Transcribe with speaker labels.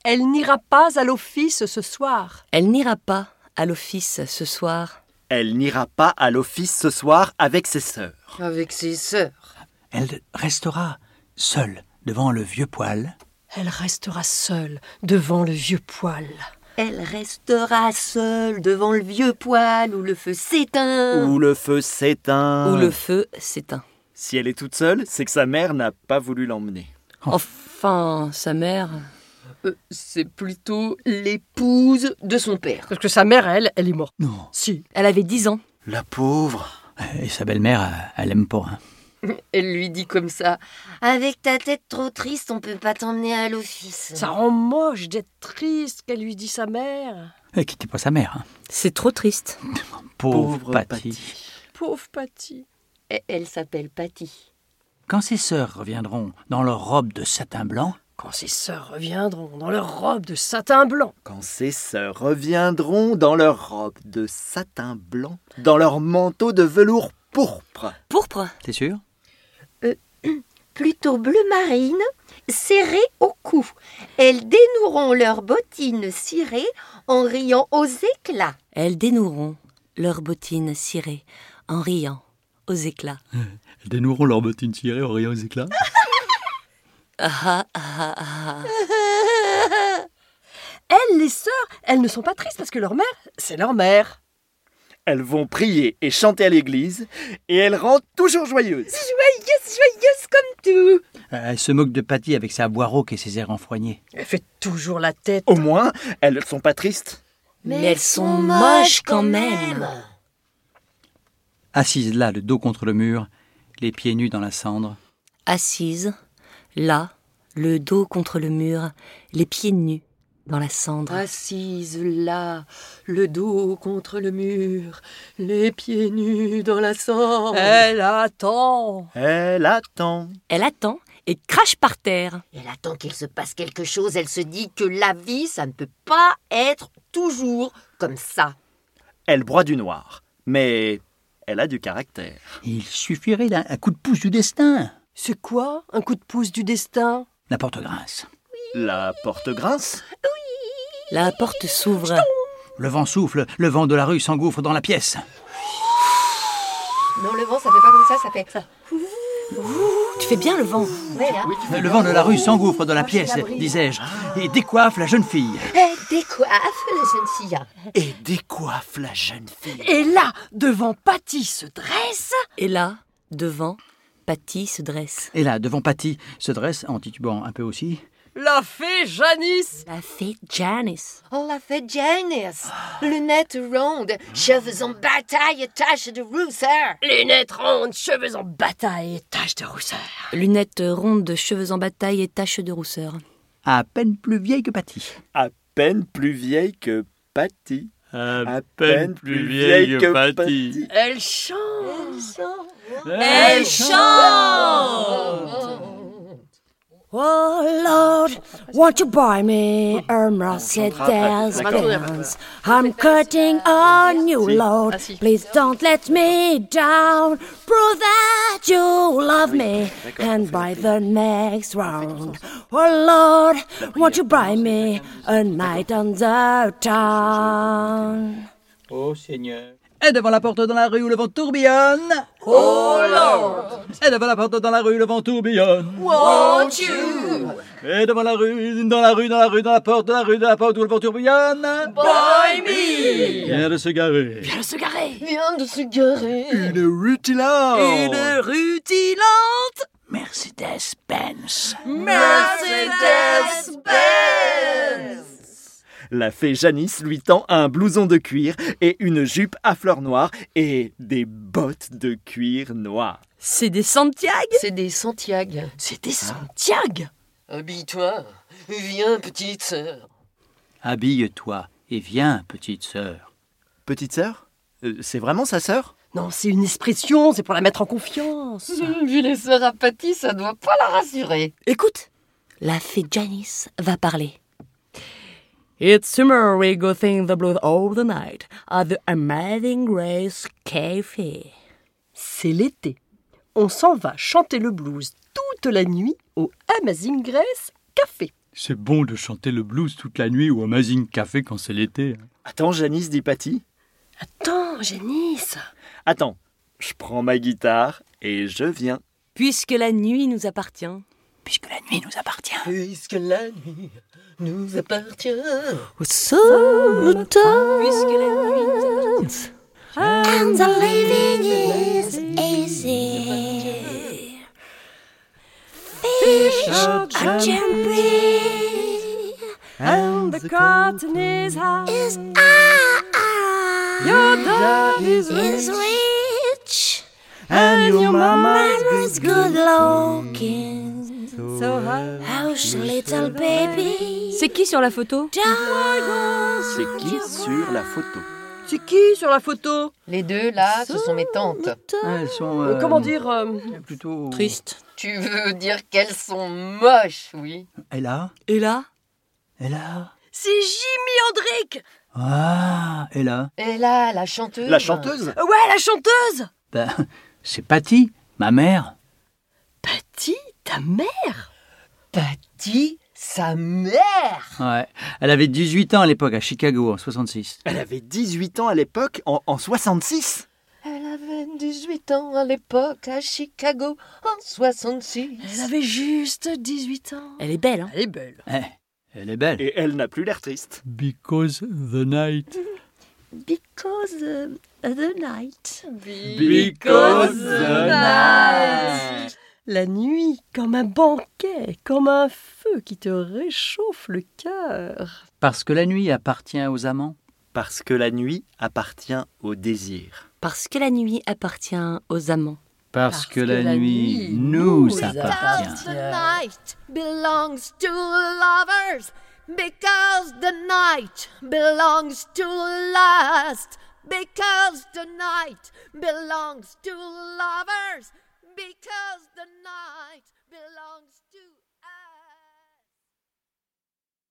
Speaker 1: Elle n'ira pas à l'office ce soir.
Speaker 2: Elle n'ira pas à l'office ce soir.
Speaker 3: Elle n'ira pas à l'office ce soir avec ses sœurs.
Speaker 4: Avec ses sœurs.
Speaker 5: Elle restera seule devant le vieux poêle.
Speaker 1: Elle restera seule devant le vieux poêle.
Speaker 4: Elle restera seule devant le vieux poêle où le feu s'éteint.
Speaker 3: Où le feu s'éteint.
Speaker 2: Où le feu s'éteint.
Speaker 3: Si elle est toute seule, c'est que sa mère n'a pas voulu l'emmener.
Speaker 2: Enfin, sa mère...
Speaker 4: C'est plutôt l'épouse de son père.
Speaker 1: Parce que sa mère, elle est morte.
Speaker 5: Non.
Speaker 1: Si.
Speaker 2: Elle avait 10 ans.
Speaker 3: La pauvre.
Speaker 5: Et sa belle-mère, elle aime pas.
Speaker 4: Elle lui dit comme ça. Avec ta tête trop triste, on peut pas t'emmener à l'office.
Speaker 1: Ça rend moche d'être triste qu'elle lui dit sa mère.
Speaker 5: Elle quittait pas sa mère.
Speaker 2: C'est trop triste.
Speaker 5: Pauvre Patty.
Speaker 1: Pauvre Patty.
Speaker 4: Elle s'appelle Patty.
Speaker 5: Quand ses sœurs reviendront dans leur robe de satin blanc,
Speaker 1: Quand ses sœurs reviendront dans leur robe de satin blanc.
Speaker 3: Quand ses sœurs reviendront dans leur robe de satin blanc, dans leur manteau de velours pourpre.
Speaker 2: Pourpre.
Speaker 5: t'es sûr?
Speaker 4: Plutôt bleu marine, serrées au cou. Elles dénoueront leurs bottines cirées en riant aux éclats.
Speaker 2: Elles dénoueront leurs bottines cirées en riant aux éclats.
Speaker 5: Elles dénoueront leurs bottines tirées en riant aux éclats.
Speaker 2: Ah, ah, ah.
Speaker 1: Elles, les sœurs, elles ne sont pas tristes parce que leur mère, c'est leur mère.
Speaker 3: Elles vont prier et chanter à l'église, et elles rentrent toujours joyeuses.
Speaker 4: Joyeuse comme tout.
Speaker 5: Elle se moque de Patty avec sa voix rauque et ses airs enfroignés.
Speaker 1: Elle fait toujours la tête.
Speaker 3: Au moins, elles ne sont pas tristes.
Speaker 2: Mais elles sont moches quand même.
Speaker 5: Assise là, le dos contre le mur, les pieds nus dans la cendre.
Speaker 2: Assise, là, le dos contre le mur, les pieds nus dans la cendre.
Speaker 4: Assise là, le dos contre le mur, les pieds nus dans la cendre.
Speaker 1: Elle attend.
Speaker 3: Elle attend.
Speaker 2: Elle attend et crache par terre.
Speaker 4: Elle attend qu'il se passe quelque chose. Elle se dit que la vie, ça ne peut pas être toujours comme ça.
Speaker 3: Elle broie du noir, mais elle a du caractère.
Speaker 5: Il suffirait d'un coup de pouce du destin.
Speaker 1: C'est quoi, un coup de pouce du destin?
Speaker 5: La porte grince.
Speaker 3: La porte grince.
Speaker 2: La porte s'ouvre.
Speaker 5: Le vent souffle, le vent de la rue s'engouffre dans la pièce.
Speaker 4: Non, le vent, ça fait pas comme ça fait ça.
Speaker 2: Tu fais bien le vent.
Speaker 4: Ouais, hein.
Speaker 5: Le vent de la rue s'engouffre dans la pièce, disais-je, et décoiffe la jeune fille.
Speaker 4: Elle décoiffe la jeune fille.
Speaker 3: Et décoiffe la jeune fille.
Speaker 1: Et là, devant Patty se dresse.
Speaker 2: Et là, devant, Patty se dresse.
Speaker 5: Et là, devant Patty, se dresse, en titubant un peu aussi,
Speaker 1: La fée Janice.
Speaker 2: La fée Janice.
Speaker 4: On l'a fait Janice. Lunettes rondes, cheveux en bataille, taches de rousseur.
Speaker 1: Lunettes rondes, cheveux en bataille et taches de rousseur.
Speaker 2: Lunettes rondes, cheveux en bataille et taches de rousseur.
Speaker 5: à peine plus vieille que Patty.
Speaker 3: À peine plus vieille que Patty.
Speaker 5: À
Speaker 3: peine plus vieille que Patty.
Speaker 1: Elle chante.
Speaker 2: Elle chante.
Speaker 6: Oh Lord, won't you buy me a Mercedes Benz? I'm cutting a new load. Please don't let me down. Prove that you love me and buy the next round. Oh Lord, won't you buy me a night on the town?
Speaker 5: Oh Seigneur. Et devant la porte dans la rue où le vent tourbillonne.
Speaker 1: Oh Lord,
Speaker 5: Et devant la porte dans la rue où le vent tourbillonne.
Speaker 1: won't you
Speaker 5: Et devant la rue, dans la porte où le vent tourbillonne.
Speaker 1: buy me?
Speaker 5: Vient de se garer.
Speaker 1: Viens de se garer.
Speaker 4: Vient de se garer.
Speaker 3: Une rutilante.
Speaker 1: Une rutilante
Speaker 5: Mercedes-Benz.
Speaker 1: Mercedes-Benz.
Speaker 3: La fée Janice lui tend un blouson de cuir et une jupe à fleurs noires et des bottes de cuir noir.
Speaker 2: C'est des Santiago.
Speaker 4: C'est des Santiago.
Speaker 1: C'est des Santiago.
Speaker 4: Habille-toi. Viens, petite sœur.
Speaker 5: Habille-toi et viens, petite sœur.
Speaker 3: Petite sœur? C'est vraiment sa sœur?
Speaker 1: Non, c'est une expression, c'est pour la mettre en confiance.
Speaker 4: Vu les sœurs à Patty, ça doit pas la rassurer.
Speaker 2: Écoute, la fée Janice va parler. It's summer, we go sing the blues all the night at the Amazing Grace Café.
Speaker 1: C'est l'été. On s'en va chanter le blues toute la nuit au Amazing Grace Café.
Speaker 5: C'est bon de chanter le blues toute la nuit ou Amazing Café quand c'est l'été.
Speaker 3: Attends, Janice, dit Patty.
Speaker 1: Attends, Janice.
Speaker 3: Attends, je prends ma guitare et je viens.
Speaker 2: Puisque la nuit nous appartient.
Speaker 5: Puisque la nuit nous appartient.
Speaker 1: Puisque la nuit nous appartient.
Speaker 2: Au summertime. Puisque la nuit nous appartient.
Speaker 6: And the living is easy. Fish are jumping.
Speaker 1: And the cotton is high.
Speaker 6: Your dad is rich.
Speaker 1: And your
Speaker 6: Mama's good looking.
Speaker 1: So high.
Speaker 6: Hush, little baby.
Speaker 2: C'est qui sur la photo?
Speaker 3: C'est qui sur la photo?
Speaker 1: C'est qui sur la photo?
Speaker 4: Les deux, là, ce sont mes tantes.
Speaker 5: Elles sont...
Speaker 1: Comment dire
Speaker 5: plutôt...
Speaker 2: Triste.
Speaker 4: Tu veux dire qu'elles sont moches, oui.
Speaker 5: Et là?
Speaker 2: Et là?
Speaker 5: Et là?
Speaker 1: C'est Jimi Hendrix.
Speaker 5: Ah, et là?
Speaker 4: Et là, la chanteuse.
Speaker 3: La chanteuse?
Speaker 1: Ouais, la chanteuse.
Speaker 5: Ben, c'est Patty, ma mère.
Speaker 1: Patty, ta mère?
Speaker 4: Patty, sa mère.
Speaker 5: Ouais, elle avait 18 ans à l'époque, à Chicago, en 66.
Speaker 3: Elle avait 18 ans à l'époque, en 66.
Speaker 4: Elle avait 18 ans à l'époque à Chicago en 66.
Speaker 1: Elle avait juste 18 ans.
Speaker 2: Elle est belle, hein?
Speaker 1: Elle est belle.
Speaker 5: Elle est belle.
Speaker 3: Et elle n'a plus l'air triste.
Speaker 5: Because the night.
Speaker 1: Because the night.
Speaker 3: Because the night.
Speaker 1: La nuit, comme un banquet, comme un feu qui te réchauffe le cœur.
Speaker 5: Parce que la nuit appartient aux amants.
Speaker 3: Parce que la nuit appartient au désir.
Speaker 2: Parce que la nuit appartient aux amants.
Speaker 5: Parce que la nuit nous appartient.
Speaker 6: The night belongs to lovers. Because the night belongs to lust. Because the night belongs to lovers. Because the night